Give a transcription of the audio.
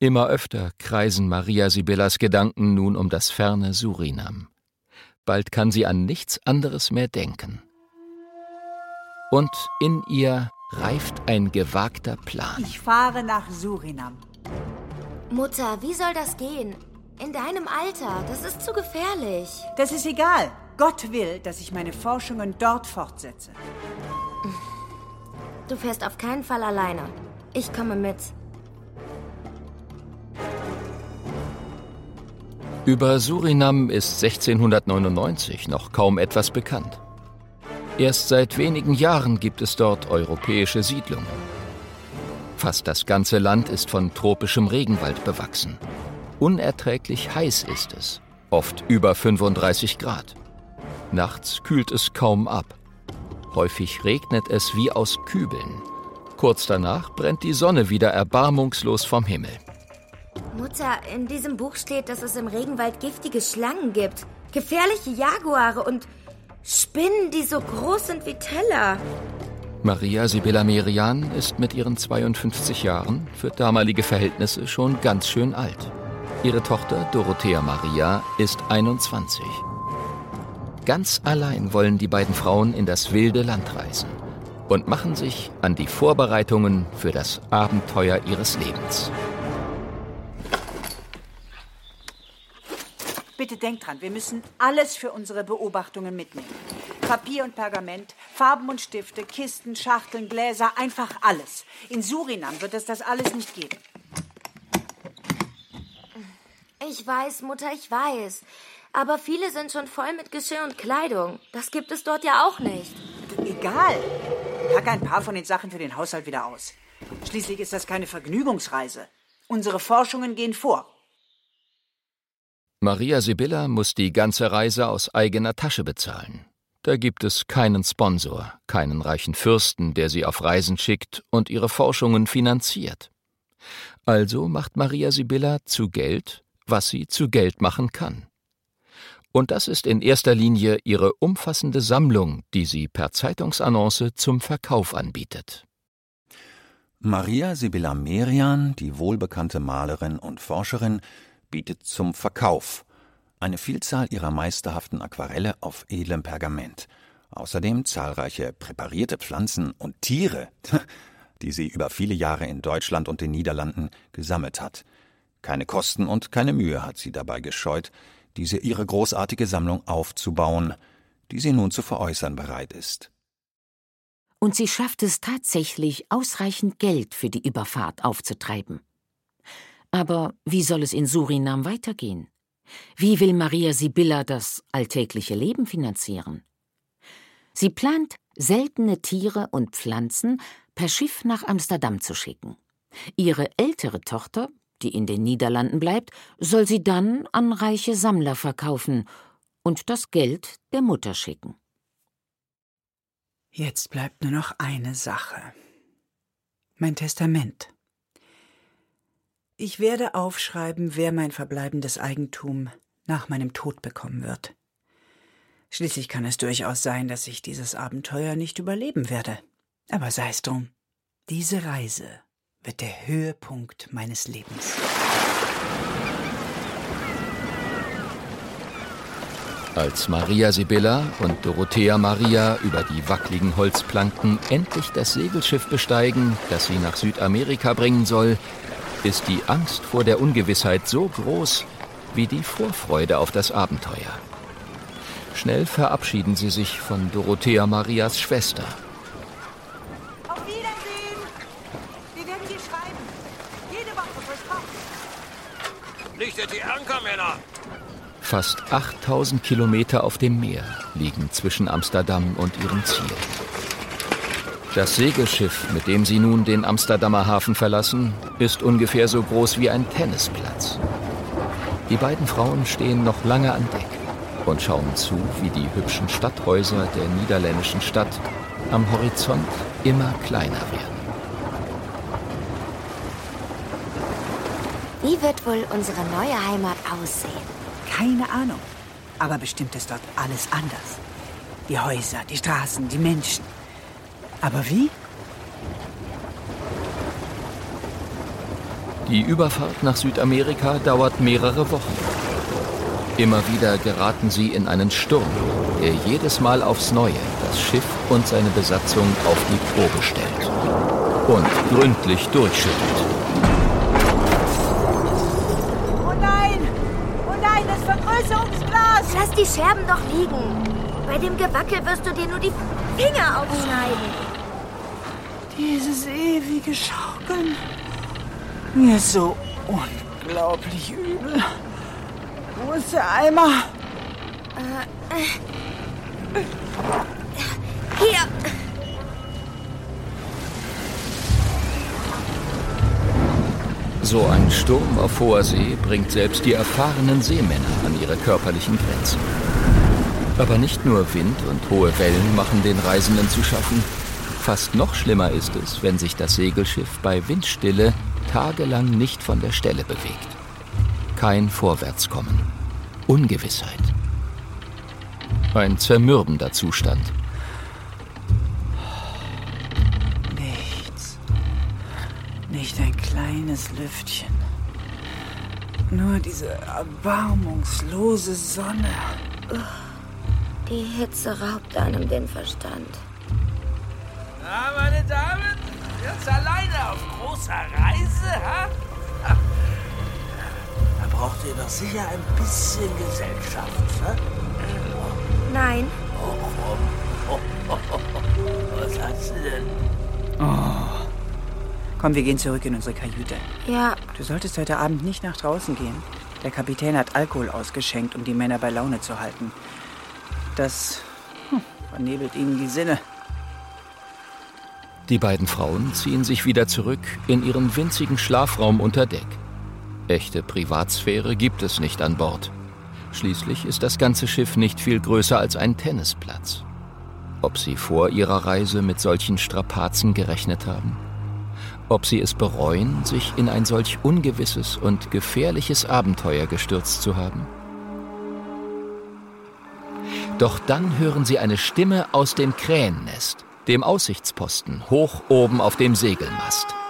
Immer öfter kreisen Maria Sibyllas Gedanken nun um das ferne Surinam. Bald kann sie an nichts anderes mehr denken. Und in ihr reift ein gewagter Plan. Ich fahre nach Surinam. Mutter, wie soll das gehen? In deinem Alter, das ist zu gefährlich. Das ist egal. Gott will, dass ich meine Forschungen dort fortsetze. Du fährst auf keinen Fall alleine. Ich komme mit. Über Surinam ist 1699 noch kaum etwas bekannt. Erst seit wenigen Jahren gibt es dort europäische Siedlungen. Fast das ganze Land ist von tropischem Regenwald bewachsen. Unerträglich heiß ist es, oft über 35 Grad. Nachts kühlt es kaum ab. Häufig regnet es wie aus Kübeln. Kurz danach brennt die Sonne wieder erbarmungslos vom Himmel. Mutter, in diesem Buch steht, dass es im Regenwald giftige Schlangen gibt. Gefährliche Jaguare und Spinnen, die so groß sind wie Teller. Maria Sibylla Merian ist mit ihren 52 Jahren für damalige Verhältnisse schon ganz schön alt. Ihre Tochter Dorothea Maria ist 21. Ganz allein wollen die beiden Frauen in das wilde Land reisen und machen sich an die Vorbereitungen für das Abenteuer ihres Lebens. Bitte denkt dran, wir müssen alles für unsere Beobachtungen mitnehmen. Papier und Pergament, Farben und Stifte, Kisten, Schachteln, Gläser, einfach alles. In Surinam wird es das alles nicht geben. Ich weiß, Mutter, ich weiß. Aber viele sind schon voll mit Geschirr und Kleidung. Das gibt es dort ja auch nicht. Egal. Pack ein paar von den Sachen für den Haushalt wieder aus. Schließlich ist das keine Vergnügungsreise. Unsere Forschungen gehen vor. Maria Sibylla muss die ganze Reise aus eigener Tasche bezahlen. Da gibt es keinen Sponsor, keinen reichen Fürsten, der sie auf Reisen schickt und ihre Forschungen finanziert. Also macht Maria Sibylla zu Geld, was sie zu Geld machen kann. Und das ist in erster Linie ihre umfassende Sammlung, die sie per Zeitungsannonce zum Verkauf anbietet. Maria Sibylla Merian, die wohlbekannte Malerin und Forscherin, bietet zum Verkauf eine Vielzahl ihrer meisterhaften Aquarelle auf edlem Pergament. Außerdem zahlreiche präparierte Pflanzen und Tiere, die sie über viele Jahre in Deutschland und den Niederlanden gesammelt hat. Keine Kosten und keine Mühe hat sie dabei gescheut, ihre großartige Sammlung aufzubauen, die sie nun zu veräußern bereit ist. Und sie schafft es tatsächlich, ausreichend Geld für die Überfahrt aufzutreiben. Aber wie soll es in Surinam weitergehen? Wie will Maria Sibylla das alltägliche Leben finanzieren? Sie plant, seltene Tiere und Pflanzen per Schiff nach Amsterdam zu schicken. Ihre ältere Tochter, die in den Niederlanden bleibt, soll sie dann an reiche Sammler verkaufen und das Geld der Mutter schicken. Jetzt bleibt nur noch eine Sache. Mein Testament. Ich werde aufschreiben, wer mein verbleibendes Eigentum nach meinem Tod bekommen wird. Schließlich kann es durchaus sein, dass ich dieses Abenteuer nicht überleben werde. Aber sei es drum, diese Reise wird der Höhepunkt meines Lebens. Als Maria Sibylla und Dorothea Maria über die wackeligen Holzplanken endlich das Segelschiff besteigen, das sie nach Südamerika bringen soll, ist die Angst vor der Ungewissheit so groß wie die Vorfreude auf das Abenteuer. Schnell verabschieden sie sich von Dorothea Marias Schwester. Auf Wiedersehen! Wir werden dir schreiben. Jede Woche versprochen. Lichtet die Anker, Männer! Fast 8000 Kilometer auf dem Meer liegen zwischen Amsterdam und ihrem Ziel. Das Segelschiff, mit dem sie nun den Amsterdamer Hafen verlassen, ist ungefähr so groß wie ein Tennisplatz. Die beiden Frauen stehen noch lange an Deck und schauen zu, wie die hübschen Stadthäuser der niederländischen Stadt am Horizont immer kleiner werden. Wie wird wohl unsere neue Heimat aussehen? Keine Ahnung. Aber bestimmt ist dort alles anders. Die Häuser, die Straßen, die Menschen. Aber wie? Die Überfahrt nach Südamerika dauert mehrere Wochen. Immer wieder geraten sie in einen Sturm, der jedes Mal aufs Neue das Schiff und seine Besatzung auf die Probe stellt und gründlich durchschüttelt. Oh nein, das Vergrößerungsglas! Lass die Scherben doch liegen. Bei dem Gewackel wirst du dir nur die Finger aufschneiden. Dieses ewige Schaukeln. Mir ist so unglaublich übel. Wo ist der Eimer? Hier. So ein Sturm auf hoher See bringt selbst die erfahrenen Seemänner an ihre körperlichen Grenzen. Aber nicht nur Wind und hohe Wellen machen den Reisenden zu schaffen. Fast noch schlimmer ist es, wenn sich das Segelschiff bei Windstille tagelang nicht von der Stelle bewegt. Kein Vorwärtskommen. Ungewissheit. Ein zermürbender Zustand. Nichts. Nicht ein kleines Lüftchen. Nur diese erbarmungslose Sonne. Die Hitze raubt einem den Verstand. Na, meine Damen, jetzt alleine auf großer Reise, ha? Da braucht ihr doch sicher ein bisschen Gesellschaft, ha? Nein. Was hat sie denn? Oh. Komm, wir gehen zurück in unsere Kajüte. Ja, Du solltest heute Abend nicht nach draußen gehen. Der Kapitän hat Alkohol ausgeschenkt, um die Männer bei Laune zu halten. Das vernebelt ihnen die Sinne. Die beiden Frauen ziehen sich wieder zurück in ihren winzigen Schlafraum unter Deck. Echte Privatsphäre gibt es nicht an Bord. Schließlich ist das ganze Schiff nicht viel größer als ein Tennisplatz. Ob sie vor ihrer Reise mit solchen Strapazen gerechnet haben? Ob sie es bereuen, sich in ein solch ungewisses und gefährliches Abenteuer gestürzt zu haben? Doch dann hören sie eine Stimme aus dem Krähennest, dem Aussichtsposten hoch oben auf dem Segelmast.